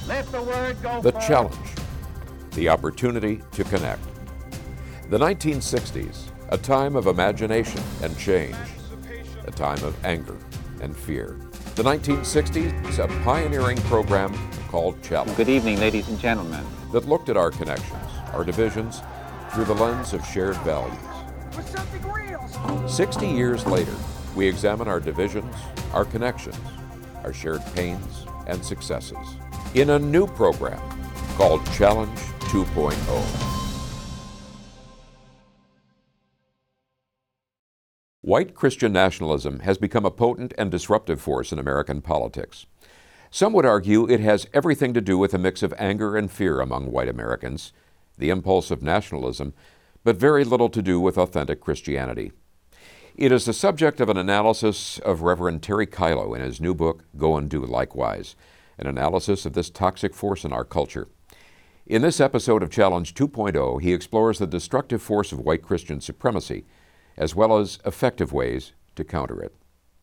Let the word go The forth. challenge, the opportunity to connect. The 1960s, a time of imagination and change, a time of anger and fear. The 1960s, a pioneering program called Challenge. Good evening, ladies and gentlemen. That looked at our connections, our divisions, through the lens of shared values. With something real. 60 years later, we examine our divisions, our connections, our shared pains and successes in a new program called Challenge 2.0. White Christian nationalism has become a potent and disruptive force in American politics. Some would argue it has everything to do with a mix of anger and fear among white Americans, the impulse of nationalism, but very little to do with authentic Christianity. It is the subject of an analysis of Reverend Terry Kylo in his new book, Go and Do Likewise, an analysis of this toxic force in our culture. In this episode of Challenge 2.0, he explores the destructive force of white Christian supremacy, as well as effective ways to counter it.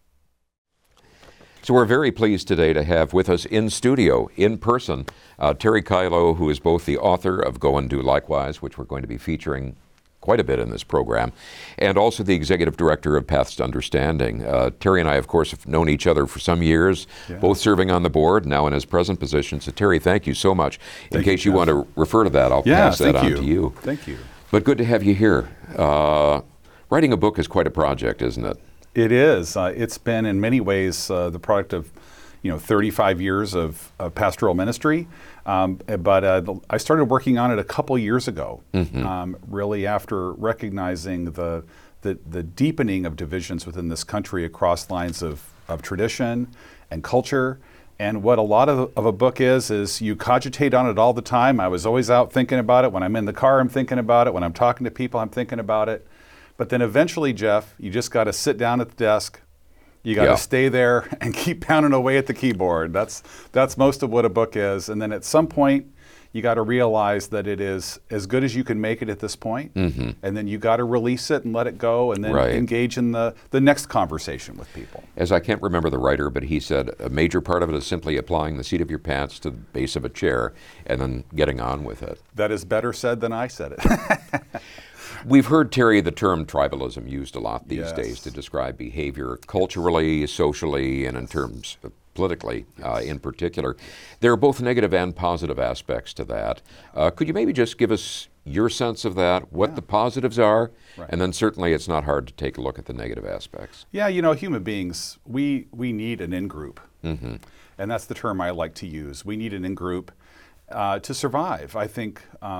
So we're very pleased today to have with us in studio, in person, Terry Kylo, who is both the author of Go and Do Likewise, which we're going to be featuring quite a bit in this program, and also the executive director of Paths to Understanding. Terry and I, of course, have known each other for some years, both serving on the board, now in his present position. So Terry, thank you so much. In case you want to refer to that, I'll pass that on to you. Thank you. But good to have you here. Writing a book is quite a project, isn't it? It is. It's been in many ways the product of 35 years of pastoral ministry. But I started working on it a couple years ago, really after recognizing the deepening of divisions within this country across lines of tradition and culture. And what a lot of a book is you cogitate on it all the time. I was always out thinking about it. When I'm in the car, I'm thinking about it. When I'm talking to people, I'm thinking about it. But then eventually, Jeff, you just got to sit down at the desk. You got to stay there and keep pounding away at the keyboard. That's most of what a book is. And then at some point, you got to realize that it is as good as you can make it at this point. And then you got to release it and let it go, and then engage in the next conversation with people. As I can't remember the writer, but he said a major part of it is simply applying the seat of your pants to the base of a chair and then getting on with it. That is better said than I said it. We've heard, Terry, the term tribalism used a lot these days to describe behavior culturally, socially, and in terms of politically in particular. There are both negative and positive aspects to that. Could you maybe just give us your sense of that, what the positives are, and then certainly it's not hard to take a look at the negative aspects. Yeah, human beings, we need an in-group. And that's the term I like to use. We need an in-group to survive. I think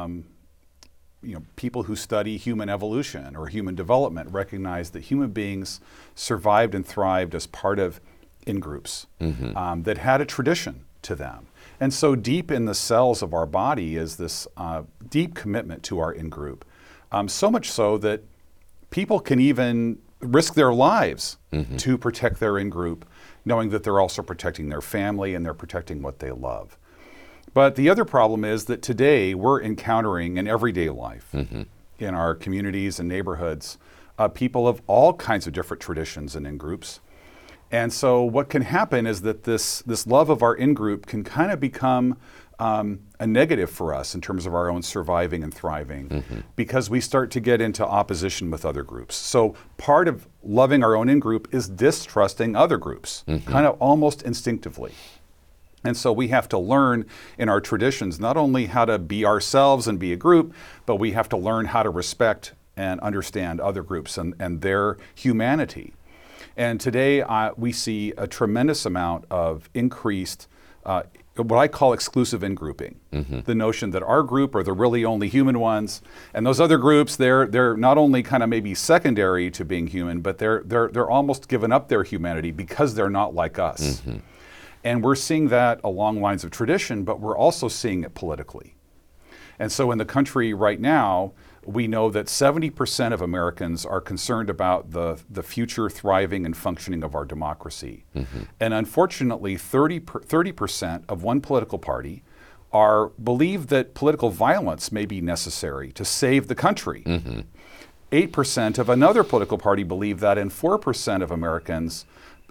people who study human evolution or human development recognize that human beings survived and thrived as part of in-groups that had a tradition to them. And so deep in the cells of our body is this deep commitment to our in-group. So much so that people can even risk their lives to protect their in-group, knowing that they're also protecting their family and they're protecting what they love. But the other problem is that today we're encountering in everyday life, in our communities and neighborhoods, people of all kinds of different traditions and in-groups. And so what can happen is that this love of our in-group can kind of become a negative for us in terms of our own surviving and thriving, because we start to get into opposition with other groups. So part of loving our own in-group is distrusting other groups, kind of almost instinctively. And so we have to learn in our traditions not only how to be ourselves and be a group, but we have to learn how to respect and understand other groups and their humanity. And today we see a tremendous amount of increased, what I call exclusive in-grouping. The notion that our group are the really only human ones, and those other groups, they're not only kind of maybe secondary to being human, but they're almost given up their humanity because they're not like us. And we're seeing that along lines of tradition, but we're also seeing it politically. And so in the country right now, we know that 70% of Americans are concerned about the future thriving and functioning of our democracy. And unfortunately, 30% of one political party believe that political violence may be necessary to save the country. 8% of another political party believe that, and 4% of Americans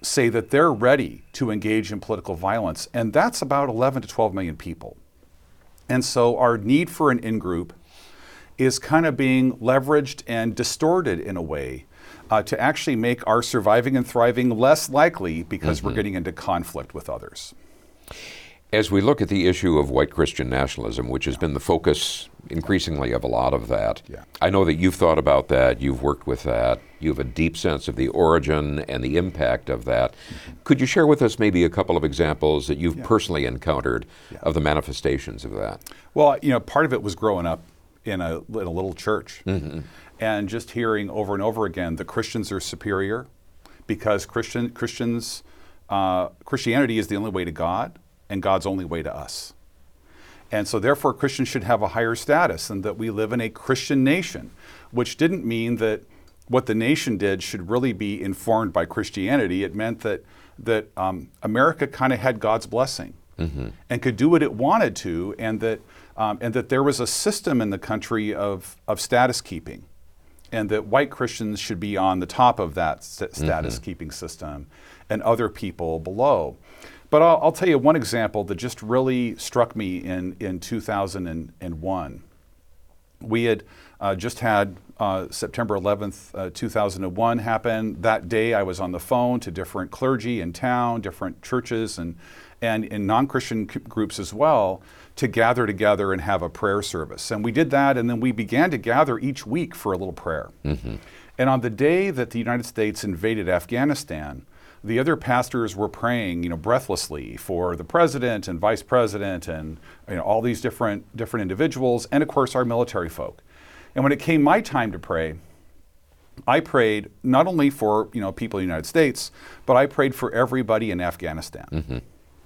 say that they're ready to engage in political violence, and that's about 11 to 12 million people. And so our need for an in-group is kind of being leveraged and distorted in a way to actually make our surviving and thriving less likely because we're getting into conflict with others. As we look at the issue of white Christian nationalism, which has been the focus increasingly of a lot of that, I know that you've thought about that, you've worked with that, you have a deep sense of the origin and the impact of that. Could you share with us maybe a couple of examples that you've personally encountered of the manifestations of that? Well, part of it was growing up in a little church and just hearing over and over again that Christians are superior because Christianity is the only way to God, and God's only way to us. And so therefore Christians should have a higher status, and that we live in a Christian nation, which didn't mean that what the nation did should really be informed by Christianity. It meant that America kind of had God's blessing and could do what it wanted to, and that there was a system in the country of status keeping, and that white Christians should be on the top of that status keeping system and other people below. But I'll tell you one example that just really struck me in 2001. We had just had September 11th, 2001 happen. That day I was on the phone to different clergy in town, different churches, and in non-Christian groups as well, to gather together and have a prayer service. And we did that, and then we began to gather each week for a little prayer. And on the day that the United States invaded Afghanistan, the other pastors were praying, breathlessly for the president and vice president and all these different individuals, and of course our military folk. And when it came my time to pray, I prayed not only for people in the United States, but I prayed for everybody in Afghanistan.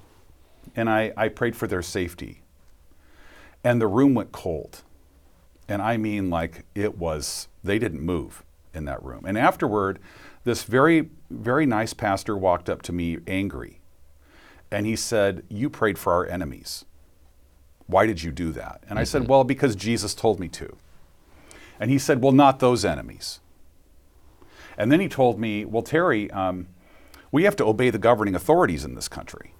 And I prayed for their safety. And the room went cold. And I mean, like, they didn't move in that room. And afterward, this very, very nice pastor walked up to me angry. And he said, "You prayed for our enemies. Why did you do that?" And I said, "Well, because Jesus told me to." And he said, "Well, not those enemies." And then he told me, "Well, Terry, we have to obey the governing authorities in this country."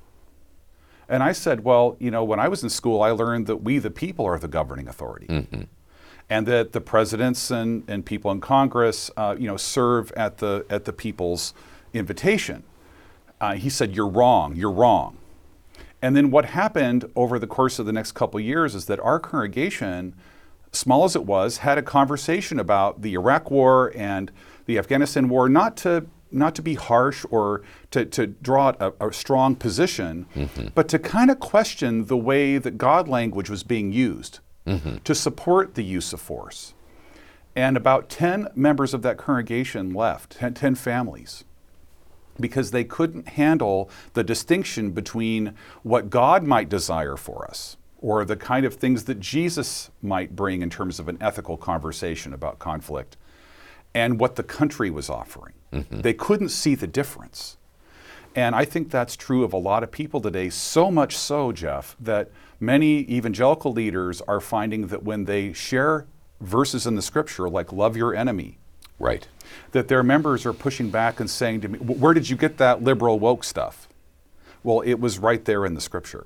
And I said, "Well, when I was in school, I learned that we, the people, are the governing authority. And that the presidents and people in Congress, serve at the people's invitation." He said, "You're wrong, you're wrong." And then what happened over the course of the next couple of years is that our congregation, small as it was, had a conversation about the Iraq War and the Afghanistan War, not to be harsh or to draw a strong position, but to kind of question the way that God language was being used to support the use of force. And about 10 members of that congregation left, 10 families, because they couldn't handle the distinction between what God might desire for us, or the kind of things that Jesus might bring in terms of an ethical conversation about conflict, and what the country was offering. They couldn't see the difference. And I think that's true of a lot of people today, so much so, Jeff, that many evangelical leaders are finding that when they share verses in the scripture, like love your enemy, Right. that their members are pushing back and saying to me, "Where did you get that liberal woke stuff?" Well, it was right there in the scripture.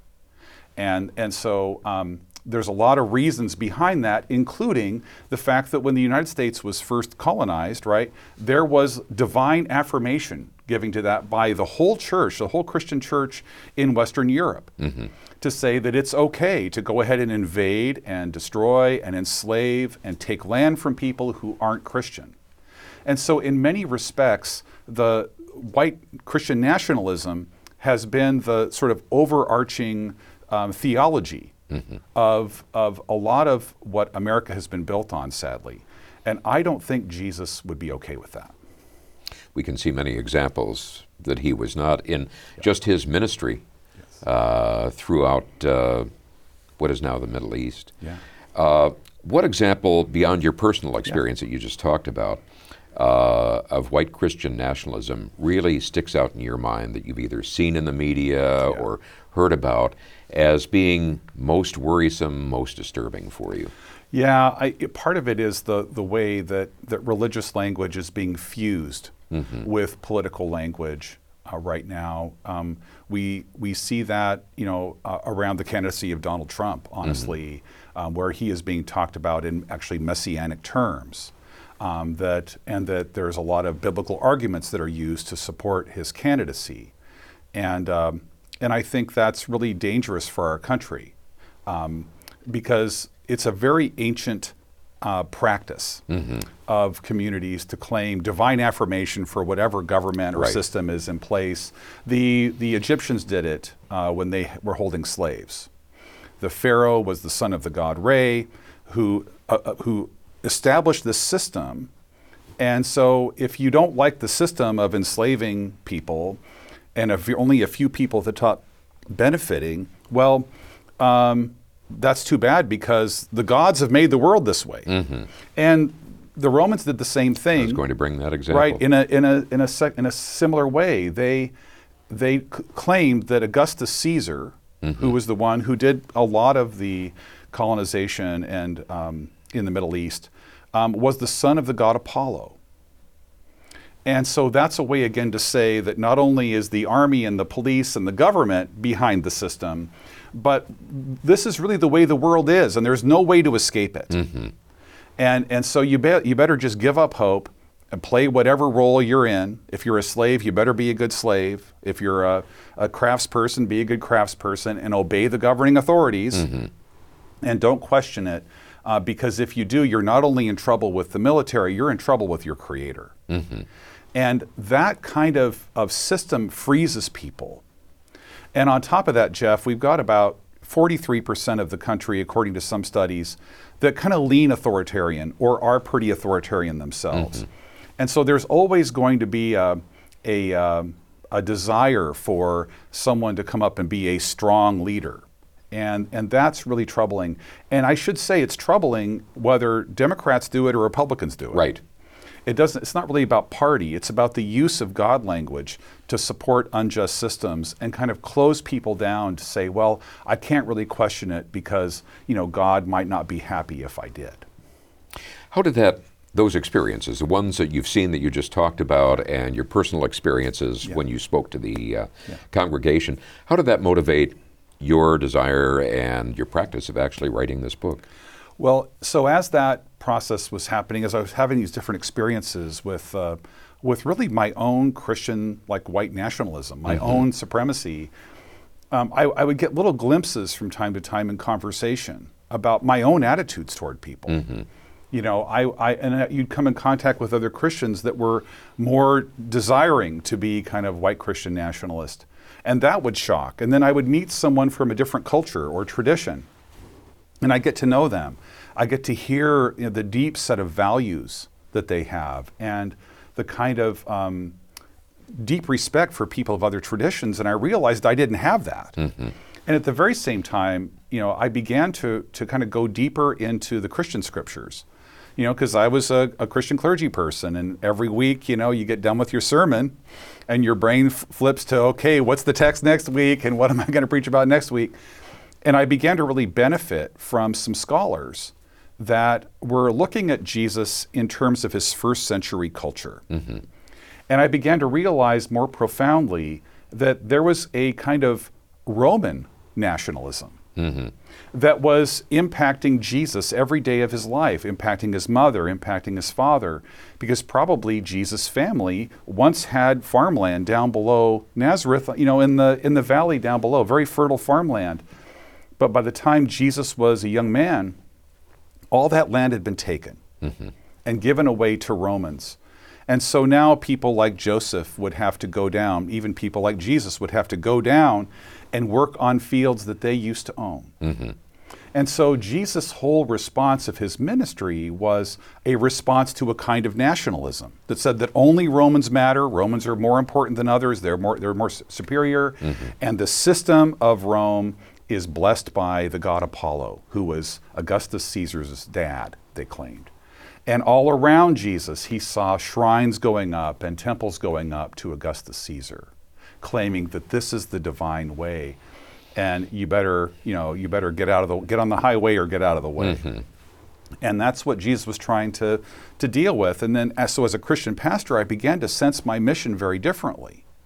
And so there's a lot of reasons behind that, including the fact that when the United States was first colonized, right, there was divine affirmation giving to that by the whole church, the whole Christian church in Western Europe, to say that it's okay to go ahead and invade and destroy and enslave and take land from people who aren't Christian. And so in many respects, the white Christian nationalism has been the sort of overarching theology of a lot of what America has been built on, sadly. And I don't think Jesus would be okay with that. We can see many examples that he was not in just his ministry throughout what is now the Middle East. What example, beyond your personal experience that you just talked about, of white Christian nationalism really sticks out in your mind that you've either seen in the media or heard about as being most worrisome, most disturbing for you? Yeah, part of it is the way that religious language is being fused with political language right now. We see that around the candidacy of Donald Trump, honestly, where he is being talked about in actually messianic terms. That there's a lot of biblical arguments that are used to support his candidacy, and I think that's really dangerous for our country, because it's a very ancient practice of communities to claim divine affirmation for whatever government or system is in place. The Egyptians did it when they were holding slaves. The Pharaoh was the son of the god Re, who established this system. And so if you don't like the system of enslaving people, and if you're only a few people at the top benefiting, well, that's too bad, because the gods have made the world this way. And the Romans did the same thing. I was going to bring that example. Right, in a similar way. They claimed that Augustus Caesar, who was the one who did a lot of the colonization and in the Middle East, was the son of the god Apollo. And so that's a way, again, to say that not only is the army and the police and the government behind the system, but this is really the way the world is, and there's no way to escape it. And so you better just give up hope and play whatever role you're in. If you're a slave, you better be a good slave. If you're a craftsperson, be a good craftsperson and obey the governing authorities, and don't question it. Because if you do, you're not only in trouble with the military, you're in trouble with your creator. And that kind of system freezes people. And on top of that, Jeff, we've got about 43% of the country, according to some studies, that kind of lean authoritarian or are pretty authoritarian themselves. And so there's always going to be a desire for someone to come up and be a strong leader. And that's really troubling. And I should say it's troubling whether Democrats do it or Republicans do it. Right. It's not really about party. It's about the use of God language to support unjust systems and kind of close people down to say, well, I can't really question it because, God might not be happy if I did. How did those experiences, the ones that you've seen that you just talked about, and your personal experiences when you spoke to the congregation, how did that motivate your desire and your practice of actually writing this book? Well, so as that process was happening, as I was having these different experiences with really my own Christian, like white nationalism, my own supremacy, I would get little glimpses from time to time in conversation about my own attitudes toward people. You'd come in contact with other Christians that were more desiring to be kind of white Christian nationalist. And that would shock. And then I would meet someone from a different culture or tradition, and I get to know them. I get to hear the deep set of values that they have and the kind of deep respect for people of other traditions. And I realized I didn't have that. And at the very same time, I began to kind of go deeper into the Christian scriptures. Because I was a Christian clergy person, and every week, you get done with your sermon, and your brain flips to, okay, what's the text next week, and what am I going to preach about next week? And I began to really benefit from some scholars that were looking at Jesus in terms of his first century culture. And I began to realize more profoundly that there was a kind of Roman nationalism that was impacting Jesus every day of his life, impacting his mother, impacting his father, because probably Jesus' family once had farmland down below Nazareth, in the valley down below, very fertile farmland. But by the time Jesus was a young man, all that land had been taken and given away to Romans. And so now people like Joseph would have to go down, even people like Jesus would have to go down and work on fields that they used to own. And so Jesus' whole response of his ministry was a response to a kind of nationalism that said that only Romans matter, Romans are more important than others, they're more superior, and the system of Rome is blessed by the god Apollo, who was Augustus Caesar's dad, they claimed. And all around Jesus, he saw shrines going up and temples going up to Augustus Caesar, claiming that this is the divine way, and you better get on the highway or get out of the way. And that's what Jesus was trying to deal with. And then, as a Christian pastor, I began to sense my mission very differently.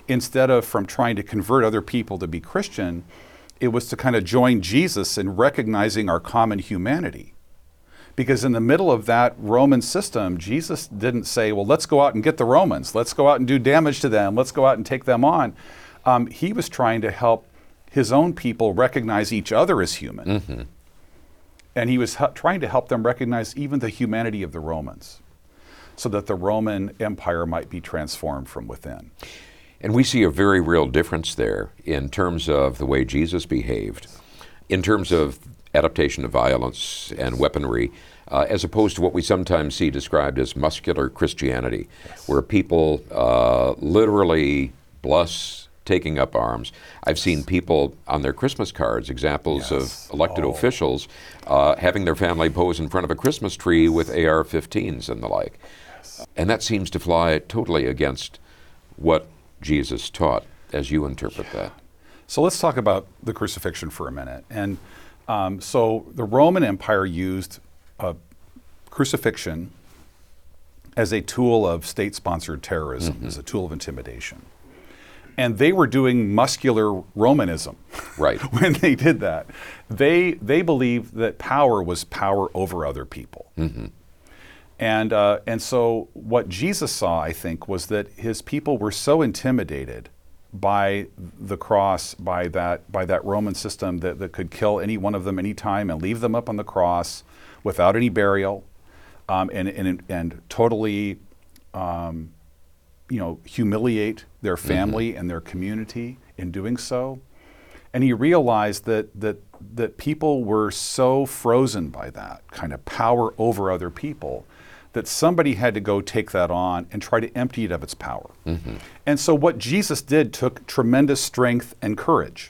instead of from trying to convert other people to be Christian, it was to kind of join Jesus in recognizing our common humanity. Because in the middle of that Roman system, Jesus didn't say, well, let's go out and get the Romans. Let's go out and do damage to them. Let's go out and take them on. He was trying to help his own people recognize each other as human. Mm-hmm. And he was trying to help them recognize even the humanity of the Romans, so that the Roman Empire might be transformed from within. And we see a very real difference there in terms of the way Jesus behaved, in terms of adaptation to violence and weaponry, as opposed to what we sometimes see described as muscular Christianity, where people literally bless taking up arms. I've seen people on their Christmas cards, examples of elected officials having their family pose in front of a Christmas tree with AR-15s and the like. And that seems to fly totally against what Jesus taught, as you interpret that. So let's talk about the crucifixion for a minute. And so the Roman Empire used crucifixion as a tool of state-sponsored terrorism, as a tool of intimidation. And they were doing muscular Romanism Right. when they did that. They believed that power was power over other people. Mm-hmm. And so what Jesus saw, I think, was that his people were so intimidated by the cross, by that Roman system that could kill any one of them anytime and leave them up on the cross without any burial, and totally, humiliate their family and their community in doing so. And he realized that people were so frozen by that kind of power over other people that somebody had to go take that on and try to empty it of its power. Mm-hmm. And so what Jesus did took tremendous strength and courage,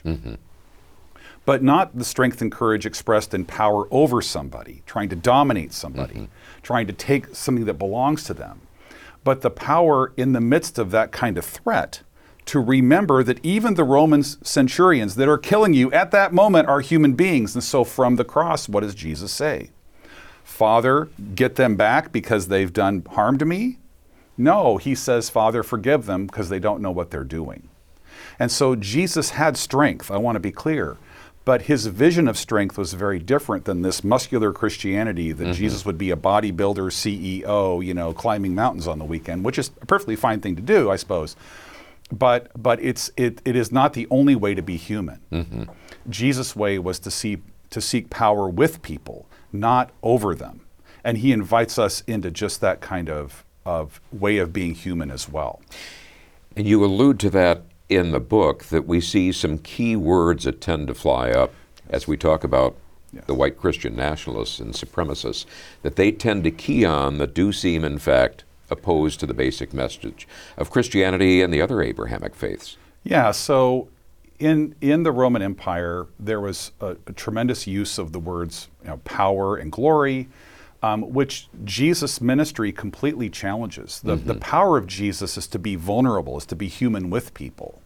but not the strength and courage expressed in power over somebody, trying to dominate somebody, trying to take something that belongs to them, but the power in the midst of that kind of threat to remember that even the Roman centurions that are killing you at that moment are human beings. And so from the cross, what does Jesus say? Father, get them back because they've done harm to me? No, he says, Father, forgive them because they don't know what they're doing. And so Jesus had strength, I want to be clear, but his vision of strength was very different than this muscular Christianity that Jesus would be a bodybuilder, CEO, climbing mountains on the weekend, which is a perfectly fine thing to do, I suppose. But it is not the only way to be human. Jesus' way was to seek power with people, not over them. And he invites us into just that kind of way of being human as well. And you allude to that in the book, that we see some key words that tend to fly up as we talk about the white Christian nationalists and supremacists, that they tend to key on that do seem, in fact, opposed to the basic message of Christianity and the other Abrahamic faiths. Yeah, so in the Roman Empire, there was a tremendous use of the words power and glory, which Jesus' ministry completely challenges. The power of Jesus is to be vulnerable, is to be human with people,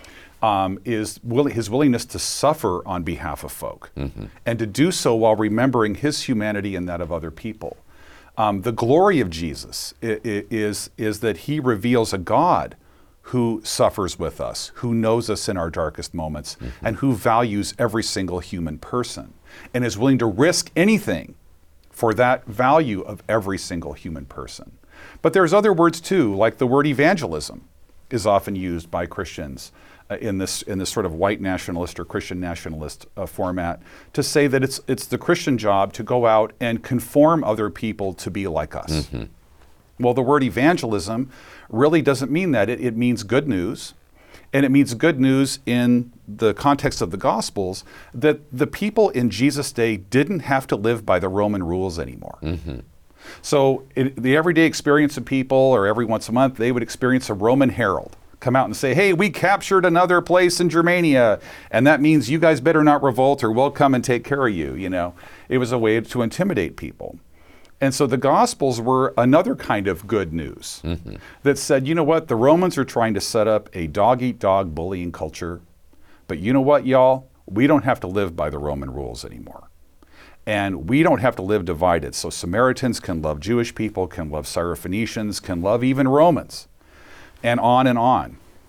his willingness to suffer on behalf of folk, and to do so while remembering his humanity and that of other people. The glory of Jesus is that he reveals a God who suffers with us, who knows us in our darkest moments, and who values every single human person, and is willing to risk anything for that value of every single human person. But there's other words too, like the word evangelism is often used by Christians in this sort of white nationalist or Christian nationalist format to say that it's the Christian job to go out and conform other people to be like us. Well, the word evangelism really doesn't mean that. It means good news. And it means good news in the context of the Gospels, that the people in Jesus' day didn't have to live by the Roman rules anymore. So in the everyday experience of people, or every once a month, they would experience a Roman herald come out and say, hey, we captured another place in Germania, and that means you guys better not revolt or we'll come and take care of you. It was a way to intimidate people. And so the Gospels were another kind of good news that said, you know what, the Romans are trying to set up a dog-eat-dog bullying culture, but you know what, y'all? We don't have to live by the Roman rules anymore. And we don't have to live divided. So Samaritans can love Jewish people, can love Syrophoenicians, can love even Romans, and on and on.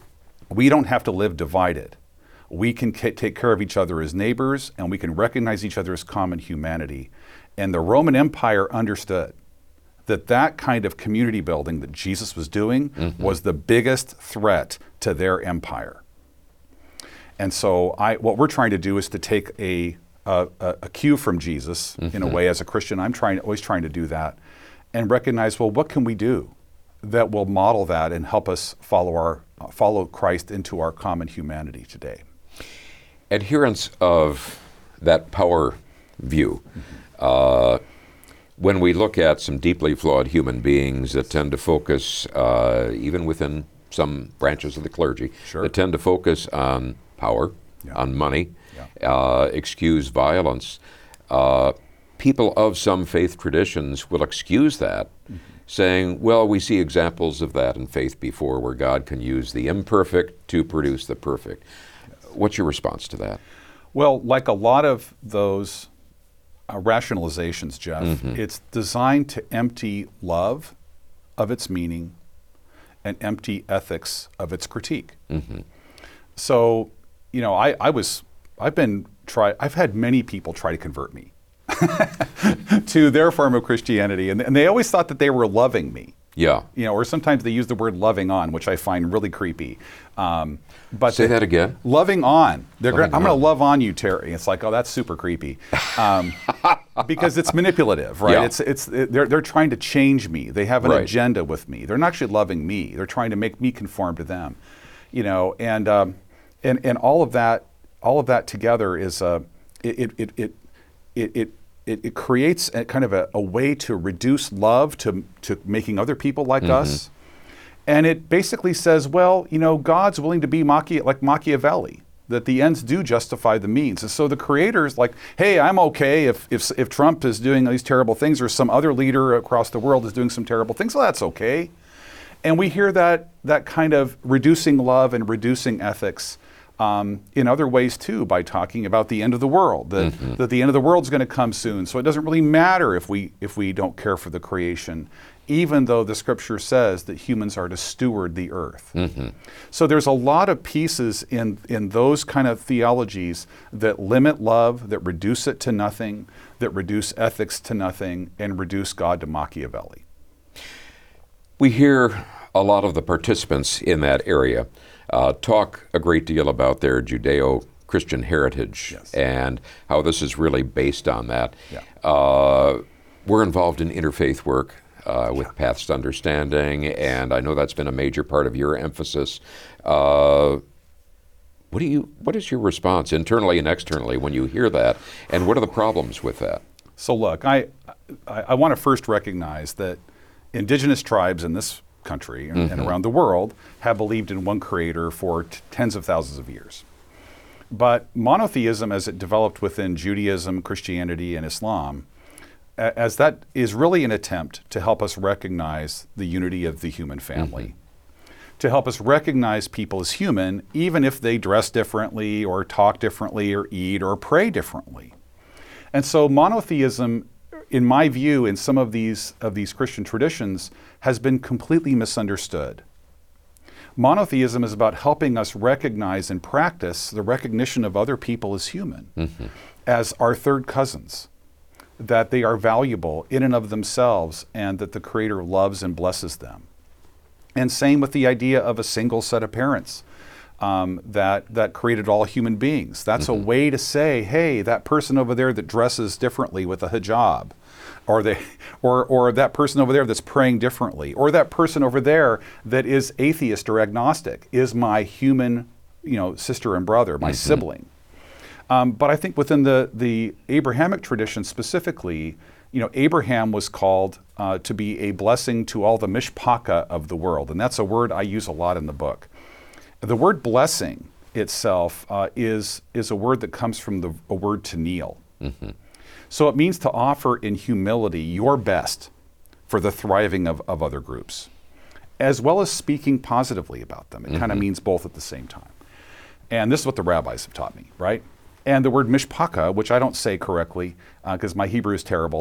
we don't have to live divided. We can take care of each other as neighbors, and we can recognize each other as common humanity. And the Roman Empire understood that kind of community building that Jesus was doing was the biggest threat to their empire. And so what we're trying to do is to take a cue from Jesus in a way. As a Christian, I'm always trying to do that and recognize, well, what can we do that will model that and help us follow Christ into our common humanity today? Adherents of that power view, when we look at some deeply flawed human beings that tend to focus, even within some branches of the clergy, that tend to focus on power, on money, excuse violence, people of some faith traditions will excuse that, saying, well, we see examples of that in faith before, where God can use the imperfect to produce the perfect. What's your response to that? Well, like a lot of those rationalizations, Jeff, it's designed to empty love of its meaning and empty ethics of its critique. So, you know, I've had many people try to convert me to their form of Christianity, and they always thought that they were loving me. Yeah. You know, or sometimes they use the word loving on, which I find really creepy. But say that again. Loving on. I'm going to love on you, Terry. It's like, oh, that's super creepy, because it's manipulative, right? Yeah. They're trying to change me. They have an agenda with me. They're not actually loving me. They're trying to make me conform to them. You know, and all of that together is it creates a kind of a way to reduce love to making other people like us. And it basically says, well, you know, God's willing to be like Machiavelli, that the ends do justify the means. And so the creator's like, hey, I'm okay if Trump is doing these terrible things, or some other leader across the world is doing some terrible things, well, that's okay. And we hear that kind of reducing love and reducing ethics in other ways too, by talking about the end of the world, that the end of the world is going to come soon. So it doesn't really matter if we don't care for the creation, even though the scripture says that humans are to steward the earth. So there's a lot of pieces in those kind of theologies that limit love, that reduce it to nothing, that reduce ethics to nothing, and reduce God to Machiavelli. We hear a lot of the participants in that area talk a great deal about their Judeo-Christian heritage and how this is really based on that. We're involved in interfaith work with Paths to Understanding, and I know that's been a major part of your emphasis. What is your response internally and externally when you hear that, and what are the problems with that? So look, I want to first recognize that indigenous tribes in this country and around the world have believed in one creator for tens of thousands of years. But monotheism, as it developed within Judaism, Christianity, and Islam, as that is really an attempt to help us recognize the unity of the human family, to help us recognize people as human, even if they dress differently or talk differently or eat or pray differently. And so monotheism, in my view, in some of these Christian traditions, has been completely misunderstood. Monotheism is about helping us recognize and practice the recognition of other people as human, as our third cousins, that they are valuable in and of themselves, and that the Creator loves and blesses them. And same with the idea of a single set of parents that created all human beings. That's a way to say, hey, that person over there that dresses differently with a hijab, or that person over there that's praying differently, or that person over there that is atheist or agnostic is my human, sister and brother, my sibling. But I think within the Abrahamic tradition specifically, Abraham was called to be a blessing to all the mishpacha of the world, and that's a word I use a lot in the book. The word blessing itself is a word that comes from a word to kneel. So it means to offer in humility your best for the thriving of other groups, as well as speaking positively about them. It kind of means both at the same time. And this is what the rabbis have taught me, right? And the word mishpacha, which I don't say correctly because my Hebrew is terrible,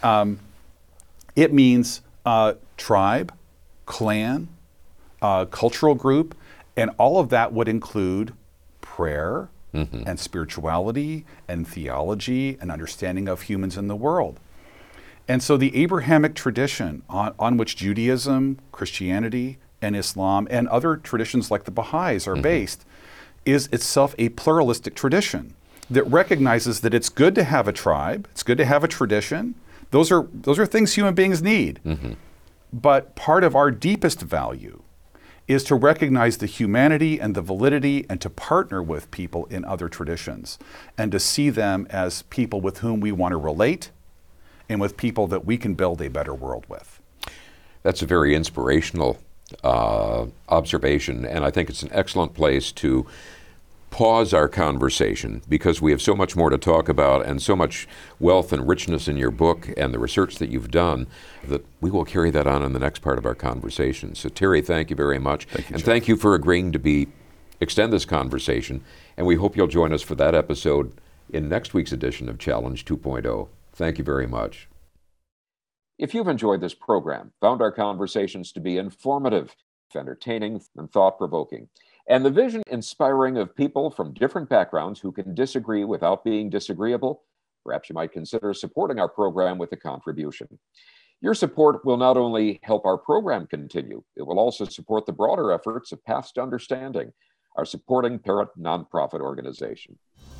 it means tribe, clan, cultural group, And all of that would include prayer and spirituality and theology and understanding of humans in the world. And so the Abrahamic tradition on which Judaism, Christianity, and Islam and other traditions like the Baha'is are based is itself a pluralistic tradition that recognizes that it's good to have a tribe, it's good to have a tradition. Those are things human beings need. But part of our deepest value is to recognize the humanity and the validity and to partner with people in other traditions and to see them as people with whom we want to relate and with people that we can build a better world with. That's a very inspirational observation, and I think it's an excellent place to pause our conversation because we have so much more to talk about and so much wealth and richness in your book and the research that you've done that we will carry that on in the next part of our conversation. So Terry, thank you very much. Thank you, and Jeff. thank you for agreeing to extend this conversation, and we hope you'll join us for that episode in next week's edition of Challenge 2.0. Thank you very much. If you've enjoyed this program, found our conversations to be informative, entertaining, and thought-provoking, and the vision inspiring of people from different backgrounds who can disagree without being disagreeable, perhaps you might consider supporting our program with a contribution. Your support will not only help our program continue, it will also support the broader efforts of Paths to Understanding, our supporting parent nonprofit organization.